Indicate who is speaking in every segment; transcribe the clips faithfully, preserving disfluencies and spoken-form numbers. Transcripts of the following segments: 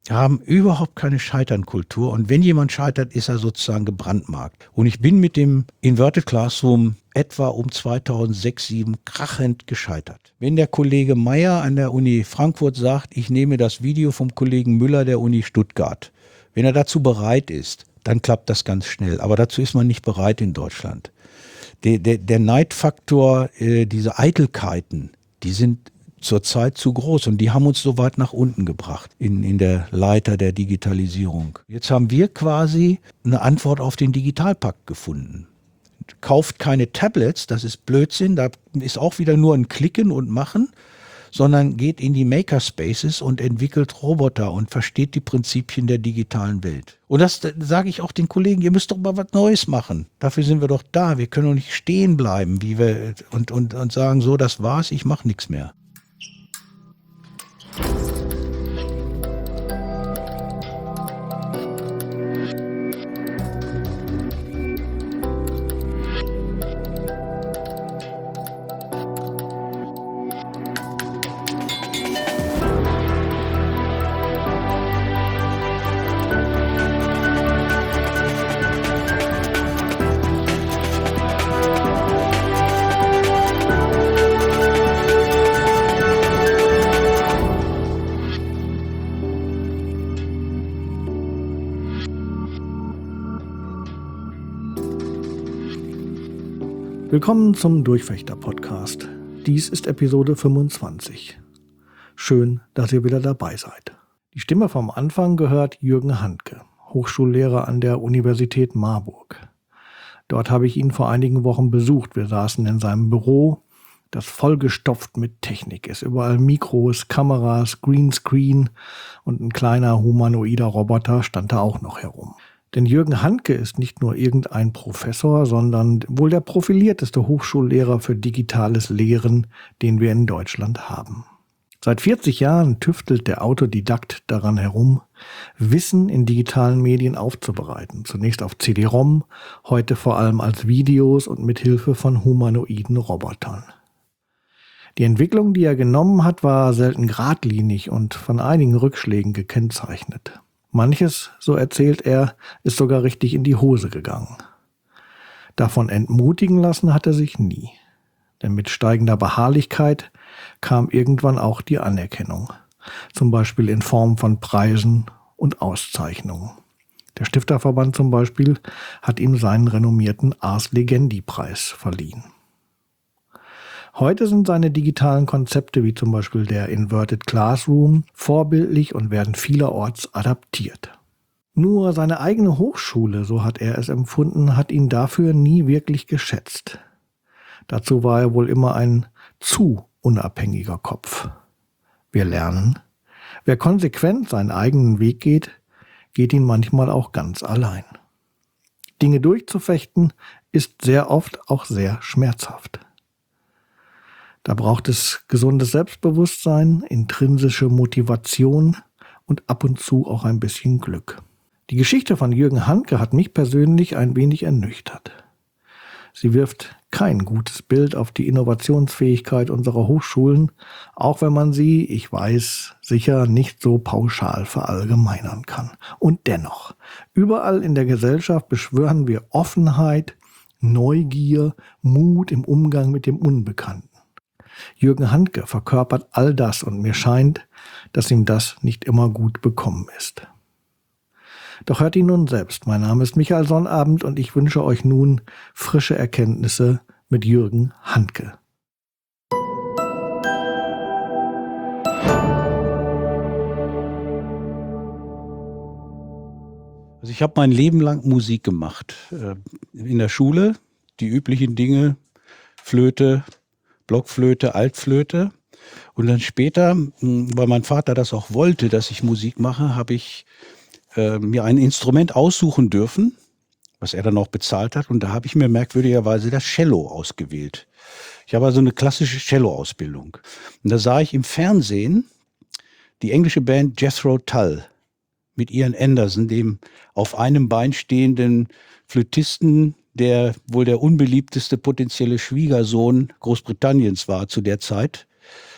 Speaker 1: haben überhaupt keine Scheiternkultur. Und wenn jemand scheitert, ist er sozusagen gebrandmarkt. Und ich bin mit dem Inverted Classroom etwa um zweitausendsechs, zweitausendsieben krachend gescheitert. Wenn der Kollege Meyer an der Uni Frankfurt sagt, ich nehme das Video vom Kollegen Müller der Uni Stuttgart, wenn er dazu bereit ist, dann klappt das ganz schnell. Aber dazu ist man nicht bereit in Deutschland. Der, der, der Neidfaktor, äh, diese Eitelkeiten, die sind zurzeit zu groß und die haben uns so weit nach unten gebracht in, in der Leiter der Digitalisierung. Jetzt haben wir quasi eine Antwort auf den Digitalpakt gefunden. Kauft keine Tablets, das ist Blödsinn, da ist auch wieder nur ein Klicken und Machen, sondern geht in die Makerspaces und entwickelt Roboter und versteht die Prinzipien der digitalen Welt. Und das sage ich auch den Kollegen, ihr müsst doch mal was Neues machen. Dafür sind wir doch da, wir können doch nicht stehen bleiben wie wir, und, und, und sagen, so, das war's, ich mache nichts mehr.
Speaker 2: Willkommen zum Durchfechter-Podcast. Dies ist Episode fünfundzwanzig. Schön, dass ihr wieder dabei seid. Die Stimme vom Anfang gehört Jürgen Handke, Hochschullehrer an der Universität Marburg. Dort habe ich ihn vor einigen Wochen besucht. Wir saßen in seinem Büro, das vollgestopft mit Technik ist. Überall Mikros, Kameras, Greenscreen und ein kleiner humanoider Roboter stand da auch noch herum. Denn Jürgen Handke ist nicht nur irgendein Professor, sondern wohl der profilierteste Hochschullehrer für digitales Lehren, den wir in Deutschland haben. Seit vierzig Jahren tüftelt der Autodidakt daran herum, Wissen in digitalen Medien aufzubereiten. Zunächst auf C D-ROM, heute vor allem als Videos und mit Hilfe von humanoiden Robotern. Die Entwicklung, die er genommen hat, war selten geradlinig und von einigen Rückschlägen gekennzeichnet. Manches, so erzählt er, ist sogar richtig in die Hose gegangen. Davon entmutigen lassen hat er sich nie. Denn mit steigender Beharrlichkeit kam irgendwann auch die Anerkennung. Zum Beispiel in Form von Preisen und Auszeichnungen. Der Stifterverband zum Beispiel hat ihm seinen renommierten Ars Legendi-Preis verliehen. Heute sind seine digitalen Konzepte, wie zum Beispiel der Inverted Classroom, vorbildlich und werden vielerorts adaptiert. Nur seine eigene Hochschule, so hat er es empfunden, hat ihn dafür nie wirklich geschätzt. Dazu war er wohl immer ein zu unabhängiger Kopf. Wir lernen, wer konsequent seinen eigenen Weg geht, geht ihn manchmal auch ganz allein. Dinge durchzufechten ist sehr oft auch sehr schmerzhaft. Da braucht es gesundes Selbstbewusstsein, intrinsische Motivation und ab und zu auch ein bisschen Glück. Die Geschichte von Jürgen Handke hat mich persönlich ein wenig ernüchtert. Sie wirft kein gutes Bild auf die Innovationsfähigkeit unserer Hochschulen, auch wenn man sie, ich weiß, sicher nicht so pauschal verallgemeinern kann. Und dennoch, überall in der Gesellschaft beschwören wir Offenheit, Neugier, Mut im Umgang mit dem Unbekannten. Jürgen Handke verkörpert all das und mir scheint, dass ihm das nicht immer gut bekommen ist. Doch hört ihn nun selbst. Mein Name ist Michael Sonnabend und ich wünsche euch nun frische Erkenntnisse mit Jürgen Handke.
Speaker 1: Also ich habe mein Leben lang Musik gemacht. In der Schule die üblichen Dinge, Flöte, Blockflöte, Altflöte. Und dann später, weil mein Vater das auch wollte, dass ich Musik mache, habe ich äh, mir ein Instrument aussuchen dürfen, was er dann auch bezahlt hat. Und da habe ich mir merkwürdigerweise das Cello ausgewählt. Ich habe also eine klassische Cello-Ausbildung. Und da sah ich im Fernsehen die englische Band Jethro Tull mit Ian Anderson, dem auf einem Bein stehenden Flötisten, der wohl der unbeliebteste potenzielle Schwiegersohn Großbritanniens war zu der Zeit.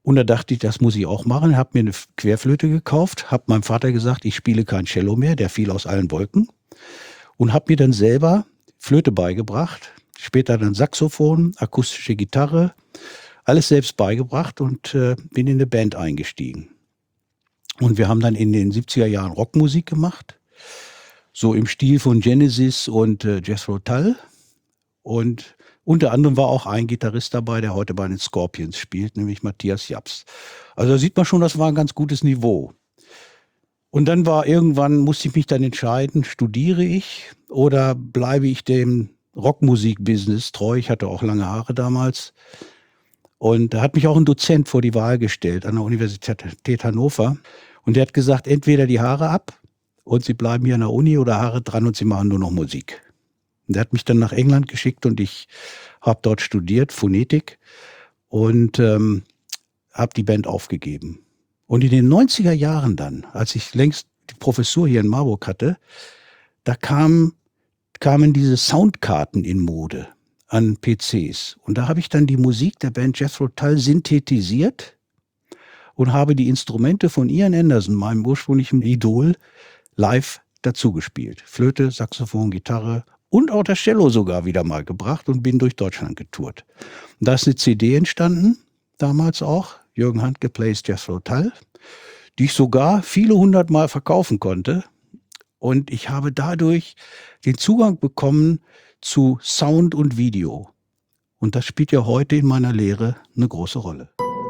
Speaker 1: Und da dachte ich, das muss ich auch machen. Habe mir eine Querflöte gekauft, habe meinem Vater gesagt, ich spiele kein Cello mehr, der fiel aus allen Wolken. Und habe mir dann selber Flöte beigebracht, später dann Saxophon, akustische Gitarre, alles selbst beigebracht und äh, bin in eine Band eingestiegen. Und wir haben dann in den siebziger Jahren Rockmusik gemacht, so im Stil von Genesis und äh, Jethro Tull. Und unter anderem war auch ein Gitarrist dabei, der heute bei den Scorpions spielt, nämlich Matthias Japs. Also da sieht man schon, das war ein ganz gutes Niveau. Und dann war irgendwann, musste ich mich dann entscheiden, studiere ich oder bleibe ich dem Rockmusik-Business treu? Ich hatte auch lange Haare damals. Und da hat mich auch ein Dozent vor die Wahl gestellt an der Universität Hannover. Und der hat gesagt, entweder die Haare ab und Sie bleiben hier an der Uni oder Haare dran und Sie machen nur noch Musik. Und der hat mich dann nach England geschickt und ich habe dort studiert, Phonetik, und ähm, habe die Band aufgegeben. Und in den neunziger Jahren dann, als ich längst die Professur hier in Marburg hatte, da kam, kamen diese Soundkarten in Mode an P Cs. Und da habe ich dann die Musik der Band Jethro Tull synthetisiert und habe die Instrumente von Ian Anderson, meinem ursprünglichen Idol, live dazugespielt. Flöte, Saxophon, Gitarre und auch das Cello sogar wieder mal gebracht und bin durch Deutschland getourt. Und da ist eine C D entstanden, damals auch, Jürgen Handke Plays Jethro Tull, die ich sogar viele hundert Mal verkaufen konnte. Und ich habe dadurch den Zugang bekommen zu Sound und Video. Und das spielt ja heute in meiner Lehre eine große Rolle.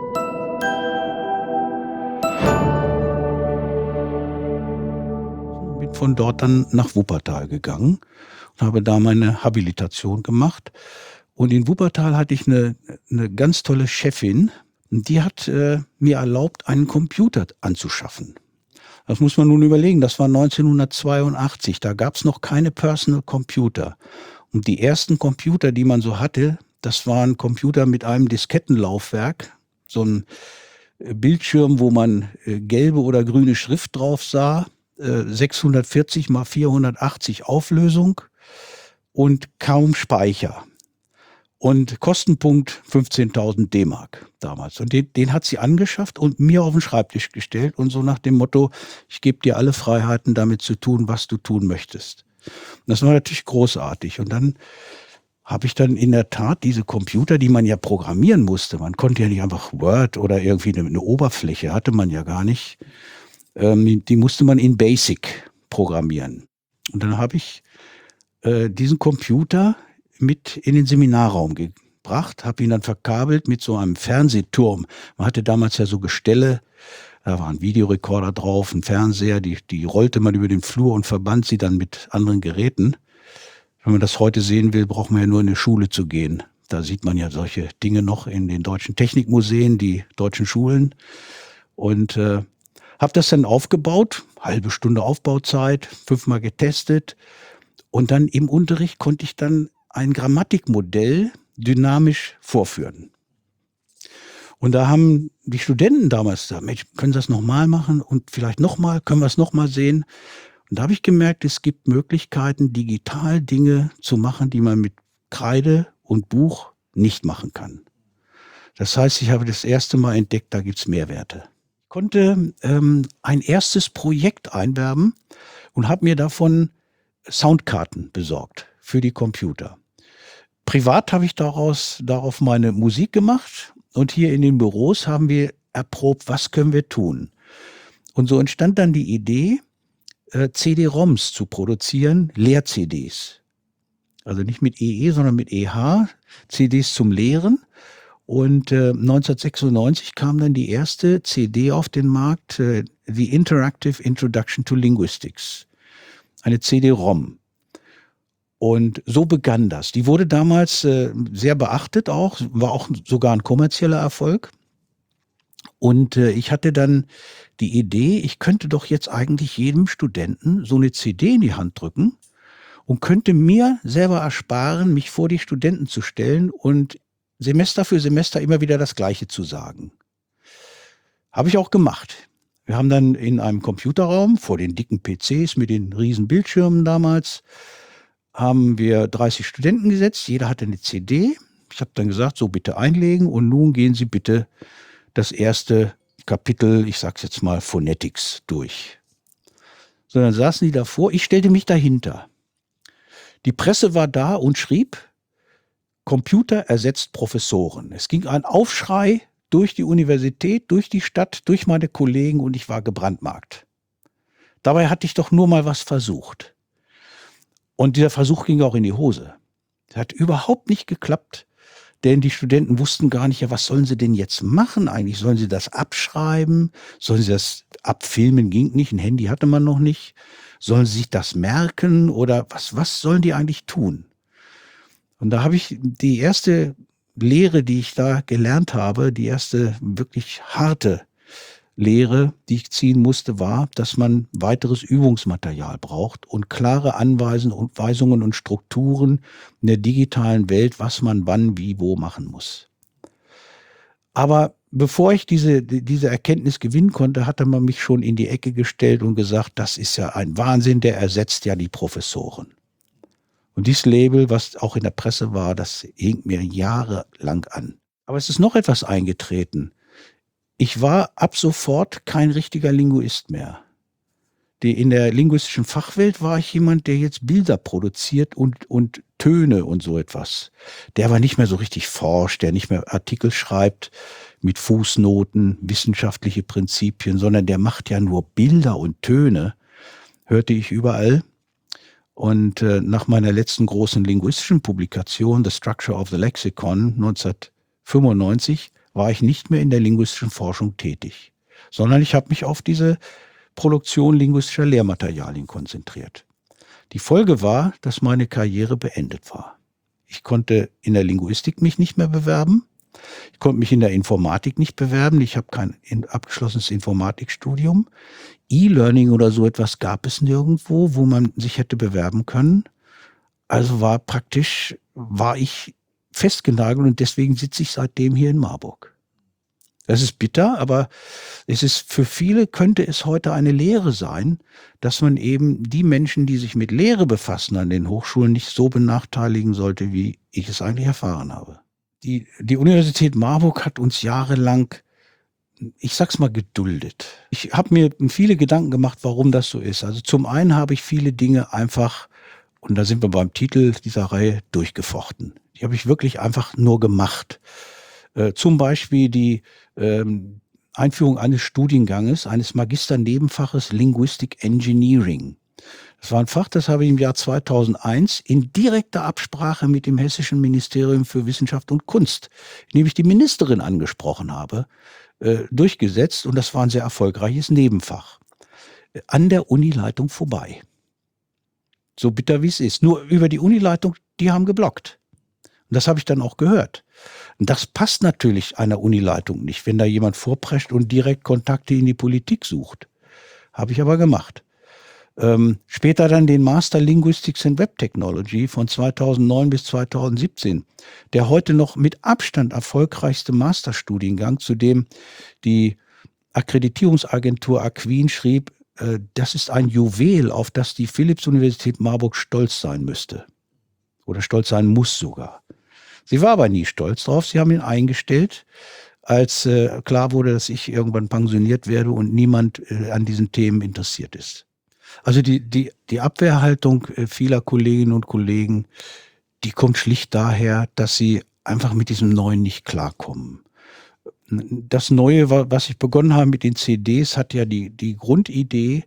Speaker 1: Ich bin von dort dann nach Wuppertal gegangen und habe da meine Habilitation gemacht. Und in Wuppertal hatte ich eine, eine ganz tolle Chefin, die hat äh, mir erlaubt, einen Computer anzuschaffen. Das muss man nun überlegen, das war neunzehnhundertzweiundachtzig, da gab es noch keine Personal Computer. Und die ersten Computer, die man so hatte, das waren Computer mit einem Diskettenlaufwerk, so ein Bildschirm, wo man äh, gelbe oder grüne Schrift drauf sah, äh, sechshundertvierzig mal vierhundertachtzig Auflösung und kaum Speicher. Und Kostenpunkt fünfzehntausend D-Mark damals. Und den, den hat sie angeschafft und mir auf den Schreibtisch gestellt und so nach dem Motto, ich gebe dir alle Freiheiten, damit zu tun, was du tun möchtest. Und das war natürlich großartig. Und dann habe ich dann in der Tat diese Computer, die man ja programmieren musste. Man konnte ja nicht einfach Word oder irgendwie eine, eine Oberfläche, hatte man ja gar nicht. Ähm, die musste man in BASIC programmieren. Und dann habe ich äh, diesen Computer mit in den Seminarraum gebracht, habe ihn dann verkabelt mit so einem Fernsehturm. Man hatte damals ja so Gestelle, da war ein Videorekorder drauf, ein Fernseher, die, die rollte man über den Flur und verband sie dann mit anderen Geräten. Wenn man das heute sehen will, braucht man ja nur in eine Schule zu gehen. Da sieht man ja solche Dinge noch in den deutschen Technikmuseen, die deutschen Schulen. Und äh, habe das dann aufgebaut, halbe Stunde Aufbauzeit, fünfmal getestet. Und dann im Unterricht konnte ich dann ein Grammatikmodell dynamisch vorführen. Und da haben die Studenten damals gesagt, Mensch, können Sie das nochmal machen und vielleicht nochmal, können wir es nochmal sehen? Und da habe ich gemerkt, es gibt Möglichkeiten, digital Dinge zu machen, die man mit Kreide und Buch nicht machen kann. Das heißt, ich habe das erste Mal entdeckt, da gibt es Mehrwerte. Ich konnte ähm, ein erstes Projekt einwerben und habe mir davon Soundkarten besorgt für die Computer. Privat habe ich daraus, darauf meine Musik gemacht und hier in den Büros haben wir erprobt, was können wir tun. Und so entstand dann die Idee, äh, C D-ROMs zu produzieren, Lehr-C Ds. Also nicht mit E E, sondern mit E H, C Ds zum Lehren. Und äh, neunzehnhundertsechsundneunzig kam dann die erste C D auf den Markt, äh, The Interactive Introduction to Linguistics. Eine C D-ROM. Und so begann das. Die wurde damals äh, sehr beachtet auch, war auch sogar ein kommerzieller Erfolg. Und äh, ich hatte dann die Idee, ich könnte doch jetzt eigentlich jedem Studenten so eine C D in die Hand drücken und könnte mir selber ersparen, mich vor die Studenten zu stellen und Semester für Semester immer wieder das Gleiche zu sagen. Habe ich auch gemacht. Wir haben dann in einem Computerraum vor den dicken P Cs mit den riesen Bildschirmen damals, haben wir dreißig Studenten gesetzt, jeder hatte eine C D. Ich habe dann gesagt, so bitte einlegen und nun gehen Sie bitte das erste Kapitel, ich sag's jetzt mal Phonetics, durch. So, dann saßen die davor, ich stellte mich dahinter. Die Presse war da und schrieb, Computer ersetzt Professoren. Es ging ein Aufschrei durch die Universität, durch die Stadt, durch meine Kollegen und ich war gebrandmarkt. Dabei hatte ich doch nur mal was versucht. Und dieser Versuch ging auch in die Hose. Es hat überhaupt nicht geklappt, denn die Studenten wussten gar nicht, ja, was sollen sie denn jetzt machen eigentlich? Sollen sie das abschreiben? Sollen sie das abfilmen? Ging nicht, ein Handy hatte man noch nicht. Sollen sie sich das merken oder was, was sollen die eigentlich tun? Und da habe ich die erste Lehre, die ich da gelernt habe, die erste wirklich harte Lehre, die ich ziehen musste, war, dass man weiteres Übungsmaterial braucht und klare Anweisungen und Strukturen in der digitalen Welt, was man wann, wie, wo machen muss. Aber bevor ich diese, diese Erkenntnis gewinnen konnte, hatte man mich schon in die Ecke gestellt und gesagt, das ist ja ein Wahnsinn, der ersetzt ja die Professoren. Und dieses Label, was auch in der Presse war, das hing mir jahrelang an. Aber es ist noch etwas eingetreten. Ich war ab sofort kein richtiger Linguist mehr. Die, in der linguistischen Fachwelt war ich jemand, der jetzt Bilder produziert und, und Töne und so etwas. Der aber nicht mehr so richtig forscht, der nicht mehr Artikel schreibt mit Fußnoten, wissenschaftliche Prinzipien, sondern der macht ja nur Bilder und Töne, hörte ich überall. Und äh, nach meiner letzten großen linguistischen Publikation, The Structure of the Lexicon, neunzehnhundertfünfundneunzig, war ich nicht mehr in der linguistischen Forschung tätig, sondern ich habe mich auf diese Produktion linguistischer Lehrmaterialien konzentriert. Die Folge war, dass meine Karriere beendet war. Ich konnte in der Linguistik mich nicht mehr bewerben. Ich konnte mich in der Informatik nicht bewerben. Ich habe kein abgeschlossenes Informatikstudium. E-Learning oder so etwas gab es nirgendwo, wo man sich hätte bewerben können. Also war praktisch, war ich festgenagelt und deswegen sitze ich seitdem hier in Marburg. Das ist bitter, aber es ist für viele, könnte es heute eine Lehre sein, dass man eben die Menschen, die sich mit Lehre befassen an den Hochschulen, nicht so benachteiligen sollte, wie ich es eigentlich erfahren habe. Die, die Universität Marburg hat uns jahrelang, ich sag's mal, geduldet. Ich habe mir viele Gedanken gemacht, warum das so ist. Also zum einen habe ich viele Dinge einfach, und da sind wir beim Titel dieser Reihe, durchgefochten. Die habe ich wirklich einfach nur gemacht. Äh, zum Beispiel die ähm, Einführung eines Studienganges, eines Magisternebenfaches Linguistic Engineering. Das war ein Fach, das habe ich im Jahr zweitausendeins in direkter Absprache mit dem Hessischen Ministerium für Wissenschaft und Kunst, in dem ich die Ministerin angesprochen habe, äh, durchgesetzt. Und das war ein sehr erfolgreiches Nebenfach. An der Unileitung vorbei. So bitter wie es ist. Nur über die Unileitung, die haben geblockt. Und das habe ich dann auch gehört. Und das passt natürlich einer Unileitung nicht, wenn da jemand vorprescht und direkt Kontakte in die Politik sucht. Habe ich aber gemacht. Ähm, später dann den Master Linguistics and Web Technology von zweitausendneun bis zweitausendsiebzehn. Der heute noch mit Abstand erfolgreichste Masterstudiengang, zu dem die Akkreditierungsagentur Aquin schrieb, äh, das ist ein Juwel, auf das die Philipps-Universität Marburg stolz sein müsste. Oder stolz sein muss sogar. Sie war aber nie stolz drauf. Sie haben ihn eingestellt, als äh, klar wurde, dass ich irgendwann pensioniert werde und niemand äh, an diesen Themen interessiert ist. Also die, die, die Abwehrhaltung äh, vieler Kolleginnen und Kollegen, die kommt schlicht daher, dass sie einfach mit diesem Neuen nicht klarkommen. Das Neue, was ich begonnen habe mit den C Ds, hat ja die, die Grundidee,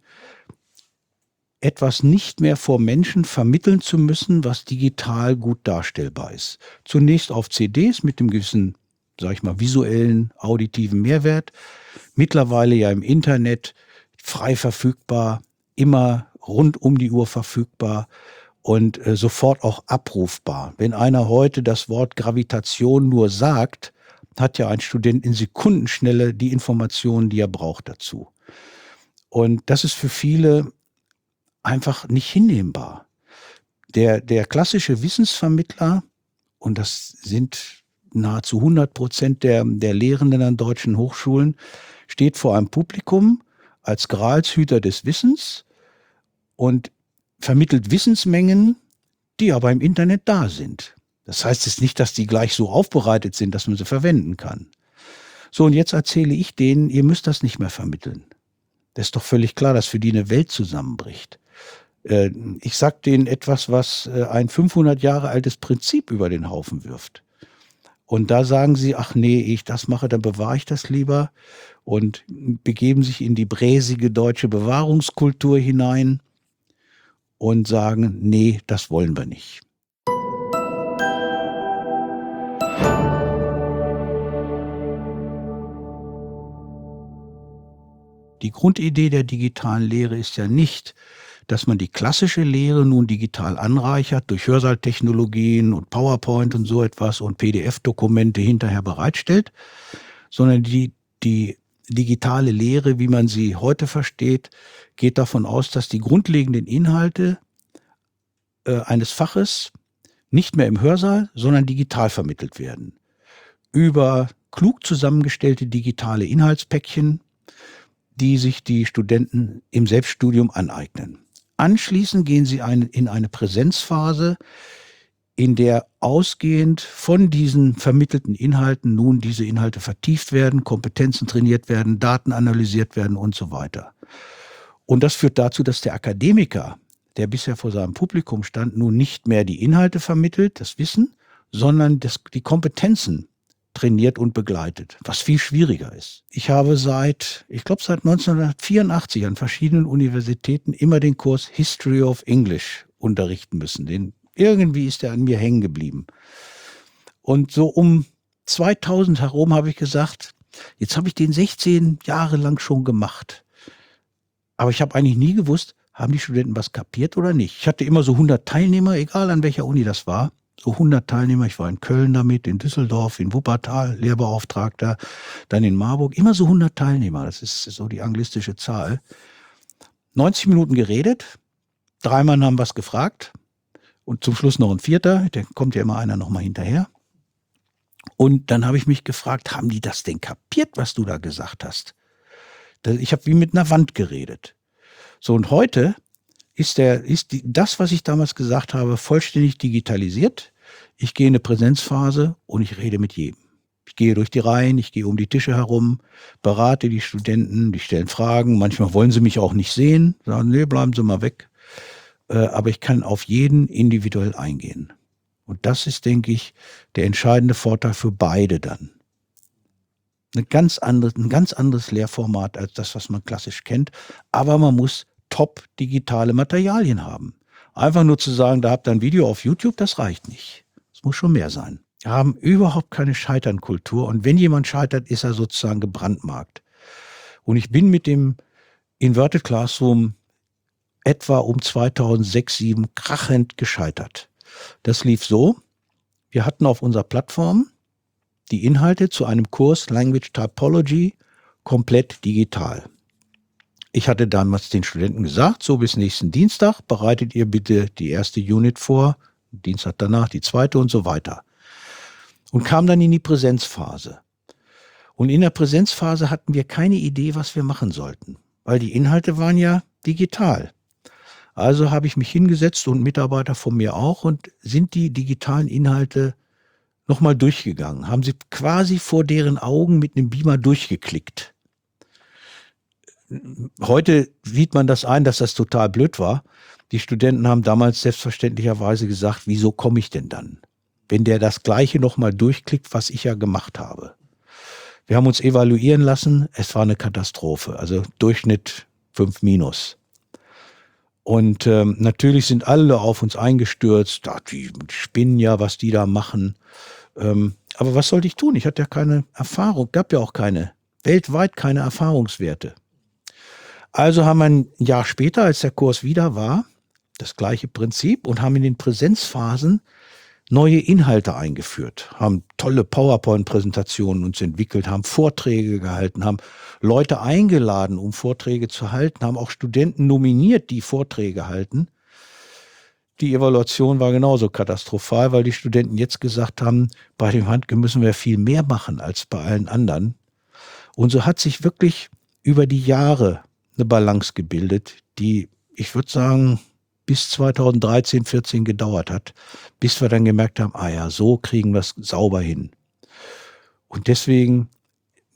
Speaker 1: etwas nicht mehr vor Menschen vermitteln zu müssen, was digital gut darstellbar ist. Zunächst auf C Ds mit dem gewissen, sag ich mal, visuellen, auditiven Mehrwert. Mittlerweile ja im Internet frei verfügbar, immer rund um die Uhr verfügbar und äh, sofort auch abrufbar. Wenn einer heute das Wort Gravitation nur sagt, hat ja ein Student in Sekundenschnelle die Informationen, die er braucht dazu. Und das ist für viele einfach nicht hinnehmbar. Der, der klassische Wissensvermittler, und das sind nahezu hundert Prozent der, der Lehrenden an deutschen Hochschulen, steht vor einem Publikum als Gralshüter des Wissens und vermittelt Wissensmengen, die aber im Internet da sind. Das heißt jetzt nicht, dass die gleich so aufbereitet sind, dass man sie verwenden kann. So, und jetzt erzähle ich denen, ihr müsst das nicht mehr vermitteln. Das ist doch völlig klar, dass für die eine Welt zusammenbricht. Äh, ich sage denen etwas, was äh, ein fünfhundert Jahre altes Prinzip über den Haufen wirft. Und da sagen sie, ach nee, ich das mache, dann bewahre ich das lieber, und begeben sich in die bräsige deutsche Bewahrungskultur hinein und sagen, nee, das wollen wir nicht. Die Grundidee der digitalen Lehre ist ja nicht, dass man die klassische Lehre nun digital anreichert durch Hörsaaltechnologien und PowerPoint und so etwas und P D F-Dokumente hinterher bereitstellt, sondern die, die digitale Lehre, wie man sie heute versteht, geht davon aus, dass die grundlegenden Inhalte äh, eines Faches nicht mehr im Hörsaal, sondern digital vermittelt werden. Über klug zusammengestellte digitale Inhaltspäckchen, die sich die Studenten im Selbststudium aneignen. Anschließend gehen sie ein, in eine Präsenzphase, in der ausgehend von diesen vermittelten Inhalten nun diese Inhalte vertieft werden, Kompetenzen trainiert werden, Daten analysiert werden und so weiter. Und das führt dazu, dass der Akademiker, der bisher vor seinem Publikum stand, nun nicht mehr die Inhalte vermittelt, das Wissen, sondern das, die Kompetenzen trainiert und begleitet, was viel schwieriger ist. Ich habe seit, ich glaube seit neunzehnhundertvierundachtzig an verschiedenen Universitäten immer den Kurs History of English unterrichten müssen. Den, irgendwie ist der an mir hängen geblieben. Und so um zweitausend herum habe ich gesagt, jetzt habe ich den sechzehn Jahre lang schon gemacht. Aber ich habe eigentlich nie gewusst, haben die Studenten was kapiert oder nicht. Ich hatte immer so hundert Teilnehmer, egal an welcher Uni das war. So hundert Teilnehmer, ich war in Köln damit, in Düsseldorf, in Wuppertal, Lehrbeauftragter, dann in Marburg, immer so hundert Teilnehmer, das ist so die anglistische Zahl. neunzig Minuten geredet, drei Mann haben was gefragt und zum Schluss noch ein vierter, da kommt ja immer einer nochmal hinterher. Und dann habe ich mich gefragt, haben die das denn kapiert, was du da gesagt hast? Ich habe wie mit einer Wand geredet. So, und heute ist, der, ist die, das, was ich damals gesagt habe, vollständig digitalisiert. Ich gehe in eine Präsenzphase und ich rede mit jedem. Ich gehe durch die Reihen, ich gehe um die Tische herum, berate die Studenten, die stellen Fragen. Manchmal wollen sie mich auch nicht sehen, sagen, nee, bleiben Sie mal weg. Äh, aber ich kann auf jeden individuell eingehen. Und das ist, denke ich, der entscheidende Vorteil für beide dann. Eine ganz andere, ein ganz anderes Lehrformat als das, was man klassisch kennt. Aber man muss top digitale Materialien haben. Einfach nur zu sagen, da habt ihr ein Video auf YouTube, das reicht nicht. Es muss schon mehr sein. Wir haben überhaupt keine Scheiternkultur. Und wenn jemand scheitert, ist er sozusagen gebrandmarkt. Und ich bin mit dem Inverted Classroom etwa um zweitausendsechs, zweitausendsieben krachend gescheitert. Das lief so, wir hatten auf unserer Plattform die Inhalte zu einem Kurs Language Typology komplett digital. Ich hatte damals den Studenten gesagt, so bis nächsten Dienstag bereitet ihr bitte die erste Unit vor, Dienstag danach die zweite und so weiter. Und kam dann in die Präsenzphase. Und in der Präsenzphase hatten wir keine Idee, was wir machen sollten, weil die Inhalte waren ja digital. Also habe ich mich hingesetzt und Mitarbeiter von mir auch und sind die digitalen Inhalte nochmal durchgegangen, haben sie quasi vor deren Augen mit einem Beamer durchgeklickt. Heute sieht man das ein, dass das total blöd war. Die Studenten haben damals selbstverständlicherweise gesagt, wieso komme ich denn dann, wenn der das Gleiche nochmal durchklickt, was ich ja gemacht habe. Wir haben uns evaluieren lassen, es war eine Katastrophe, also Durchschnitt fünf minus. Und ähm, natürlich sind alle auf uns eingestürzt, ach, die spinnen ja, was die da machen. Ähm, aber was sollte ich tun? Ich hatte ja keine Erfahrung, gab ja auch keine, weltweit keine Erfahrungswerte. Also haben wir ein Jahr später, als der Kurs wieder war, das gleiche Prinzip und haben in den Präsenzphasen neue Inhalte eingeführt, haben tolle PowerPoint-Präsentationen uns entwickelt, haben Vorträge gehalten, haben Leute eingeladen, um Vorträge zu halten, haben auch Studenten nominiert, die Vorträge halten. Die Evaluation war genauso katastrophal, weil die Studenten jetzt gesagt haben, bei dem Handke müssen wir viel mehr machen als bei allen anderen. Und so hat sich wirklich über die Jahre eine Balance gebildet, die, ich würde sagen, bis zweitausenddreizehn, vierzehn gedauert hat, bis wir dann gemerkt haben, ah ja, so kriegen wir es sauber hin. Und deswegen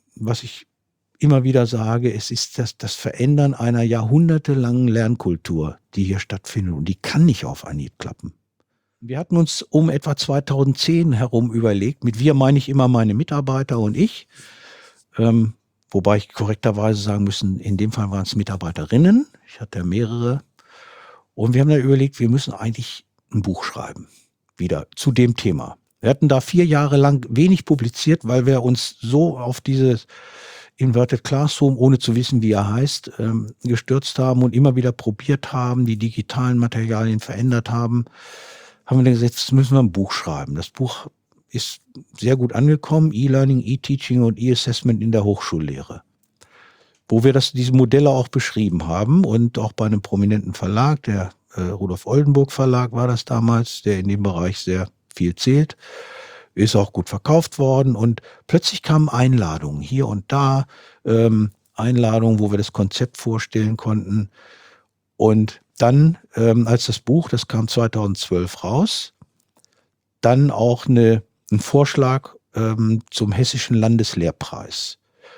Speaker 1: was ich immer wieder sage, es ist das, das Verändern einer jahrhundertelangen Lernkultur, die hier stattfindet. Und die kann nicht auf Anhieb klappen. Wir hatten uns um etwa zweitausendzehn herum überlegt, mit wir meine ich immer meine Mitarbeiter und ich, ähm, wobei ich korrekterweise sagen müssen, in dem Fall waren es Mitarbeiterinnen, ich hatte ja mehrere, und wir haben dann überlegt, wir müssen eigentlich ein Buch schreiben, wieder zu dem Thema. Wir hatten da vier Jahre lang wenig publiziert, weil wir uns so auf dieses Inverted Classroom, ohne zu wissen, wie er heißt, ähm, gestürzt haben und immer wieder probiert haben, die digitalen Materialien verändert haben, haben wir dann gesagt, jetzt müssen wir ein Buch schreiben. Das Buch ist sehr gut angekommen, E-Learning, E-Teaching und E-Assessment in der Hochschullehre, wo wir das, diese Modelle auch beschrieben haben und auch bei einem prominenten Verlag, der äh, Rudolf Oldenburg Verlag war das damals, der in dem Bereich sehr viel zählt, ist auch gut verkauft worden und plötzlich kamen Einladungen hier und da, ähm, Einladungen, wo wir das Konzept vorstellen konnten. Und dann, ähm, als das Buch, das kam zweitausendzwölf raus, dann auch eine, ein Vorschlag ähm, zum Hessischen Landeslehrpreis.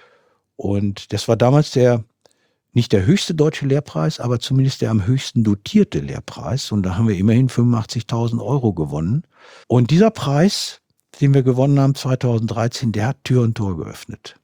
Speaker 1: Und das war damals der, nicht der höchste deutsche Lehrpreis, aber zumindest der am höchsten dotierte Lehrpreis. Und da haben wir immerhin fünfundachtzigtausend Euro gewonnen. Und dieser Preis, den wir gewonnen haben zweitausenddreizehn, der hat Tür und Tor geöffnet.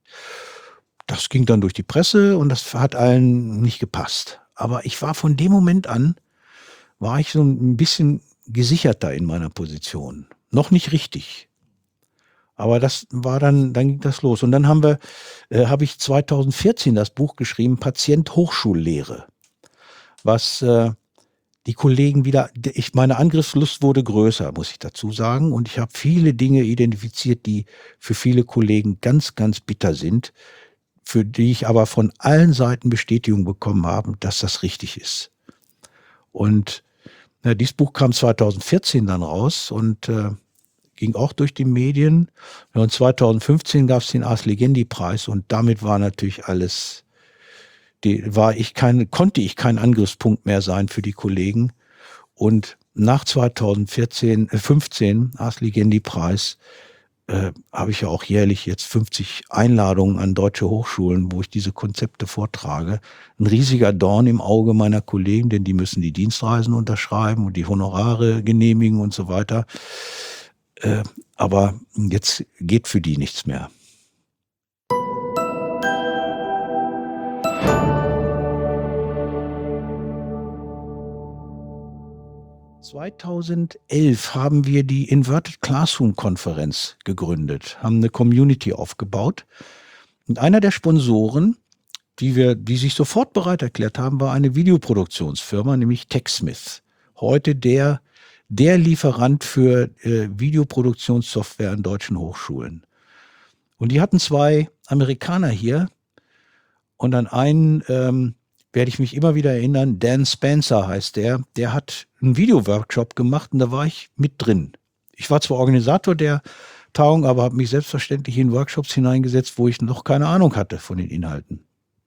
Speaker 1: Das ging dann durch die Presse und das hat allen nicht gepasst. Aber ich war von dem Moment an, war ich so ein bisschen gesicherter in meiner Position. Noch nicht richtig. Aber das war dann, dann ging das los. Und dann haben wir, äh, habe ich zweitausendvierzehn das Buch geschrieben, Patient Hochschullehre. Was äh, die Kollegen wieder, ich, meine Angriffslust wurde größer, muss ich dazu sagen. Und ich habe viele Dinge identifiziert, die für viele Kollegen ganz, ganz bitter sind, für die ich aber von allen Seiten Bestätigung bekommen habe, dass das richtig ist. Und ja, dieses Buch kam zweitausendvierzehn dann raus und äh, ging auch durch die Medien. Ja, und zweitausendfünfzehn gab es den Ars Legendi-Preis und damit war natürlich alles, die, war ich kein, konnte ich kein Angriffspunkt mehr sein für die Kollegen. Und nach zweitausendvierzehn, äh, fünfzehn Ars Legendi-Preis Äh, habe ich ja auch jährlich jetzt fünfzig Einladungen an deutsche Hochschulen, wo ich diese Konzepte vortrage. Ein riesiger Dorn im Auge meiner Kollegen, denn die müssen die Dienstreisen unterschreiben und die Honorare genehmigen und so weiter. Äh, aber jetzt geht für die nichts mehr. zweitausendelf haben wir die Inverted Classroom Konferenz gegründet, haben eine Community aufgebaut. Und einer der Sponsoren, die wir, die sich sofort bereit erklärt haben, war eine Videoproduktionsfirma, nämlich TechSmith. Heute der, der Lieferant für äh, Videoproduktionssoftware an deutschen Hochschulen. Und die hatten zwei Amerikaner hier und an einen ähm, werde ich mich immer wieder erinnern, Dan Spencer heißt der, der hat einen Video-Workshop gemacht und da war ich mit drin. Ich war zwar Organisator der Tagung, aber habe mich selbstverständlich in Workshops hineingesetzt, wo ich noch keine Ahnung hatte von den Inhalten.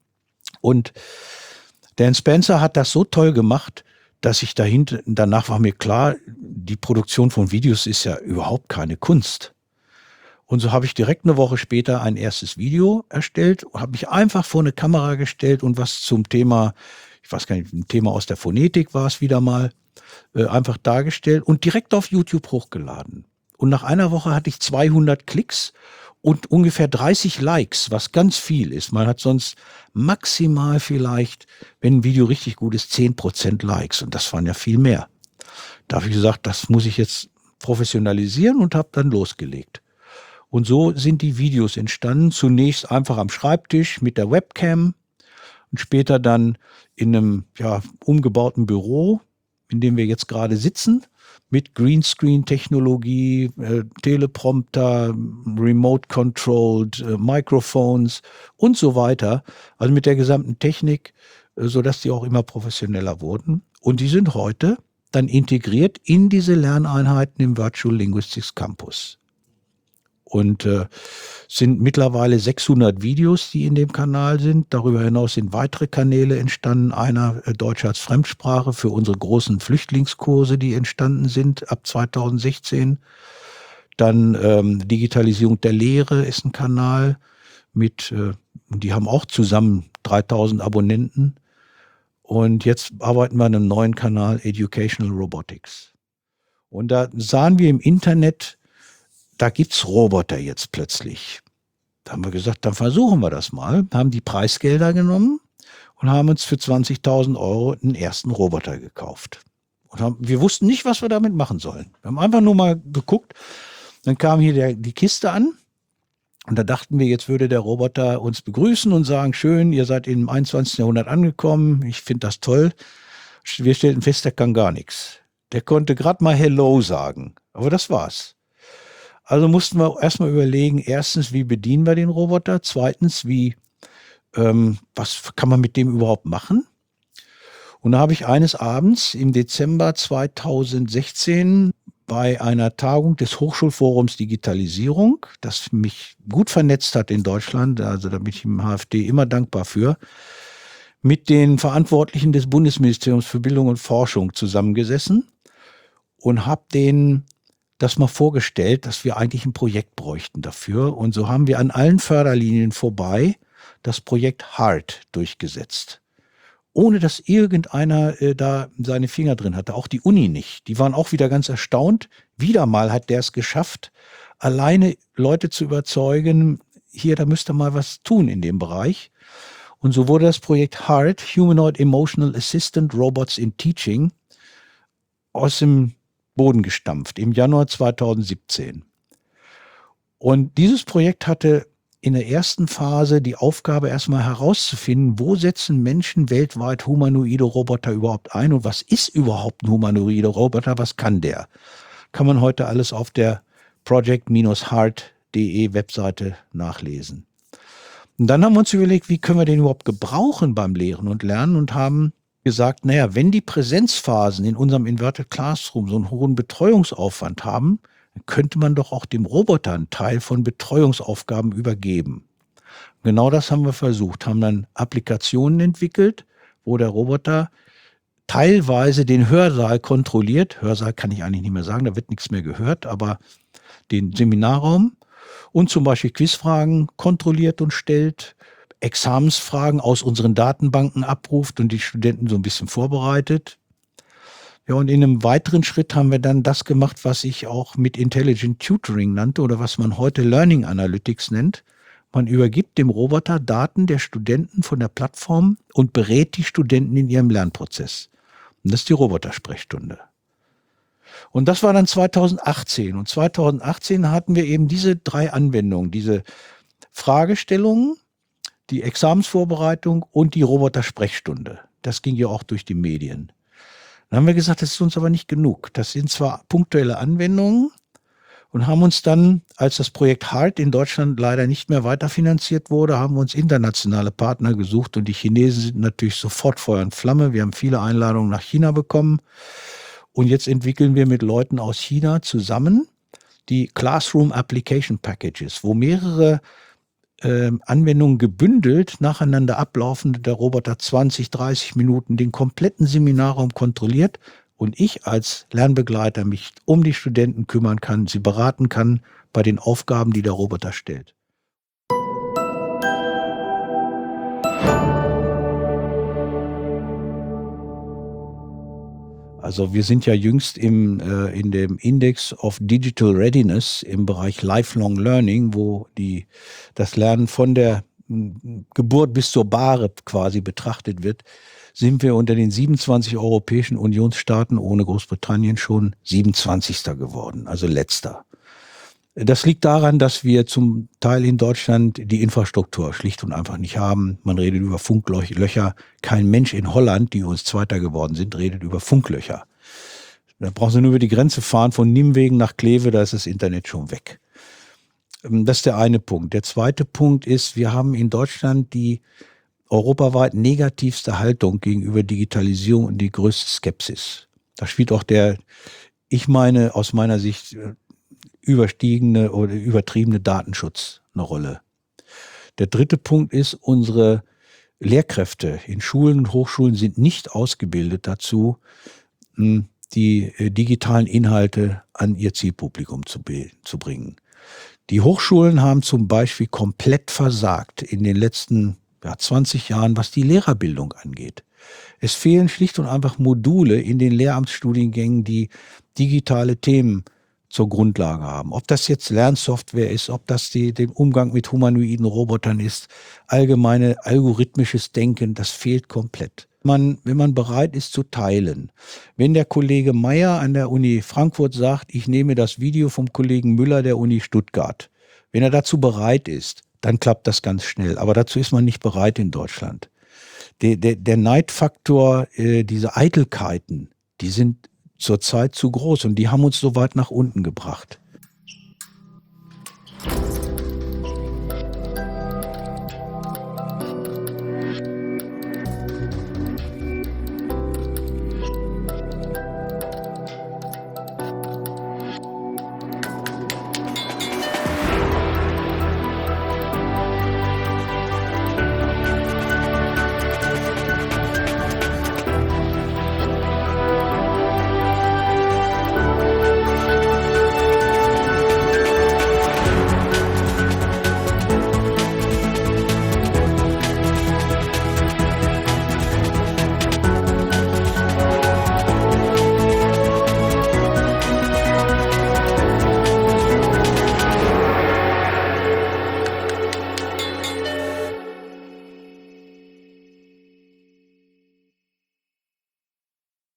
Speaker 1: Und Dan Spencer hat das so toll gemacht, dass ich dahinter, danach war mir klar, die Produktion von Videos ist ja überhaupt keine Kunst. Und so habe ich direkt eine Woche später ein erstes Video erstellt, habe mich einfach vor eine Kamera gestellt und was zum Thema, ich weiß gar nicht, ein Thema aus der Phonetik war es wieder mal, äh, einfach dargestellt und direkt auf YouTube hochgeladen. Und nach einer Woche hatte ich zweihundert Klicks und ungefähr dreißig Likes, was ganz viel ist. Man hat sonst maximal vielleicht, wenn ein Video richtig gut ist, zehn Prozent Likes und das waren ja viel mehr. Da habe ich gesagt, das muss ich jetzt professionalisieren und habe dann losgelegt. Und so sind die Videos entstanden, zunächst einfach am Schreibtisch mit der Webcam und später dann in einem ja, umgebauten Büro, in dem wir jetzt gerade sitzen, mit Greenscreen-Technologie, äh, Teleprompter, Remote-Controlled, äh, Microphones und so weiter. Also mit der gesamten Technik, äh, sodass die auch immer professioneller wurden. Und die sind heute dann integriert in diese Lerneinheiten im Virtual Linguistics Campus. Und äh, sind mittlerweile sechshundert Videos, die in dem Kanal sind. Darüber hinaus sind weitere Kanäle entstanden. Einer äh, Deutsch als Fremdsprache für unsere großen Flüchtlingskurse, die entstanden sind ab zweitausendsechzehn. Dann ähm, Digitalisierung der Lehre ist ein Kanal mit, äh, die haben auch zusammen dreitausend Abonnenten. Und jetzt arbeiten wir an einem neuen Kanal, Educational Robotics. Und da sahen wir im Internet, da gibt's Roboter jetzt plötzlich. Da haben wir gesagt, dann versuchen wir das mal, haben die Preisgelder genommen und haben uns für zwanzigtausend Euro einen ersten Roboter gekauft. Und haben, wir wussten nicht, was wir damit machen sollen. Wir haben einfach nur mal geguckt, dann kam hier der, die Kiste an und da dachten wir, jetzt würde der Roboter uns begrüßen und sagen, schön, ihr seid im einundzwanzigsten Jahrhundert angekommen, ich finde das toll. Wir stellten fest, der kann gar nichts. Der konnte gerade mal Hello sagen, aber das war's. Also mussten wir erstmal überlegen, erstens, wie bedienen wir den Roboter? Zweitens, wie, ähm, was kann man mit dem überhaupt machen? Und da habe ich eines Abends im Dezember zweitausendsechzehn bei einer Tagung des Hochschulforums Digitalisierung, das mich gut vernetzt hat in Deutschland, also da bin ich im H F D immer dankbar für, mit den Verantwortlichen des Bundesministeriums für Bildung und Forschung zusammengesessen und habe denen das mal vorgestellt, dass wir eigentlich ein Projekt bräuchten dafür. Und so haben wir an allen Förderlinien vorbei das Projekt HART durchgesetzt. Ohne dass irgendeiner äh, da seine Finger drin hatte, auch die Uni nicht. Die waren auch wieder ganz erstaunt. Wieder mal hat der es geschafft, alleine Leute zu überzeugen, hier, da müsst ihr mal was tun in dem Bereich. Und so wurde das Projekt HART, Humanoid Emotional Assistant Robots in Teaching, aus dem Boden gestampft im Januar zweitausendsiebzehn. Und dieses Projekt hatte in der ersten Phase die Aufgabe, erstmal herauszufinden, wo setzen Menschen weltweit humanoide Roboter überhaupt ein und was ist überhaupt ein humanoide Roboter, was kann der? Kann man heute alles auf der project dash hart punkt de Webseite nachlesen. Und dann haben wir uns überlegt, wie können wir den überhaupt gebrauchen beim Lehren und Lernen und haben gesagt, naja, wenn die Präsenzphasen in unserem Inverted Classroom so einen hohen Betreuungsaufwand haben, dann könnte man doch auch dem Roboter einen Teil von Betreuungsaufgaben übergeben. Genau das haben wir versucht, haben dann Applikationen entwickelt, wo der Roboter teilweise den Hörsaal kontrolliert. Hörsaal kann ich eigentlich nicht mehr sagen, da wird nichts mehr gehört, aber den Seminarraum und zum Beispiel Quizfragen kontrolliert und stellt, Examensfragen aus unseren Datenbanken abruft und die Studenten so ein bisschen vorbereitet. Ja, und in einem weiteren Schritt haben wir dann das gemacht, was ich auch mit Intelligent Tutoring nannte oder was man heute Learning Analytics nennt. Man übergibt dem Roboter Daten der Studenten von der Plattform und berät die Studenten in ihrem Lernprozess. Und das ist die Robotersprechstunde. Und das war dann zweitausendachtzehn. Und zweitausendachtzehn hatten wir eben diese drei Anwendungen, diese Fragestellungen, die Examensvorbereitung und die Roboter-Sprechstunde. Das ging ja auch durch die Medien. Dann haben wir gesagt, das ist uns aber nicht genug. Das sind zwar punktuelle Anwendungen und haben uns dann, als das Projekt HART in Deutschland leider nicht mehr weiterfinanziert wurde, haben wir uns internationale Partner gesucht und die Chinesen sind natürlich sofort Feuer und Flamme. Wir haben viele Einladungen nach China bekommen und jetzt entwickeln wir mit Leuten aus China zusammen die Classroom Application Packages, wo mehrere Äh, Anwendungen gebündelt, nacheinander ablaufende, der Roboter zwanzig, dreißig Minuten den kompletten Seminarraum kontrolliert und ich als Lernbegleiter mich um die Studenten kümmern kann, sie beraten kann bei den Aufgaben, die der Roboter stellt. Also wir sind ja jüngst im, äh, in dem Index of Digital Readiness im Bereich Lifelong Learning, wo die, das Lernen von der m, Geburt bis zur Bahre quasi betrachtet wird, sind wir unter den siebenundzwanzig Europäischen Unionsstaaten ohne Großbritannien schon siebenundzwanzigster geworden, also letzter. Das liegt daran, dass wir zum Teil in Deutschland die Infrastruktur schlicht und einfach nicht haben. Man redet über Funklöcher. Kein Mensch in Holland, die uns Zweiter geworden sind, redet über Funklöcher. Da brauchen Sie nur über die Grenze fahren von Nimwegen nach Kleve, da ist das Internet schon weg. Das ist der eine Punkt. Der zweite Punkt ist, wir haben in Deutschland die europaweit negativste Haltung gegenüber Digitalisierung und die größte Skepsis. Da spielt auch der, ich meine, aus meiner Sicht, überstiegene oder übertriebene Datenschutz eine Rolle. Der dritte Punkt ist, unsere Lehrkräfte in Schulen und Hochschulen sind nicht ausgebildet dazu, die digitalen Inhalte an ihr Zielpublikum zu, zu bringen. Die Hochschulen haben zum Beispiel komplett versagt in den letzten ja, zwanzig Jahren, was die Lehrerbildung angeht. Es fehlen schlicht und einfach Module in den Lehramtsstudiengängen, die digitale Themen zur Grundlage haben. Ob das jetzt Lernsoftware ist, ob das die, den Umgang mit humanoiden Robotern ist, allgemeine algorithmisches Denken, das fehlt komplett. Man, wenn man bereit ist zu teilen. Wenn der Kollege Meyer an der Uni Frankfurt sagt, ich nehme das Video vom Kollegen Müller der Uni Stuttgart, wenn er dazu bereit ist, dann klappt das ganz schnell. Aber dazu ist man nicht bereit in Deutschland. Der, der, der Neidfaktor, äh, diese Eitelkeiten, die sind zurzeit zu groß und die haben uns so weit nach unten gebracht.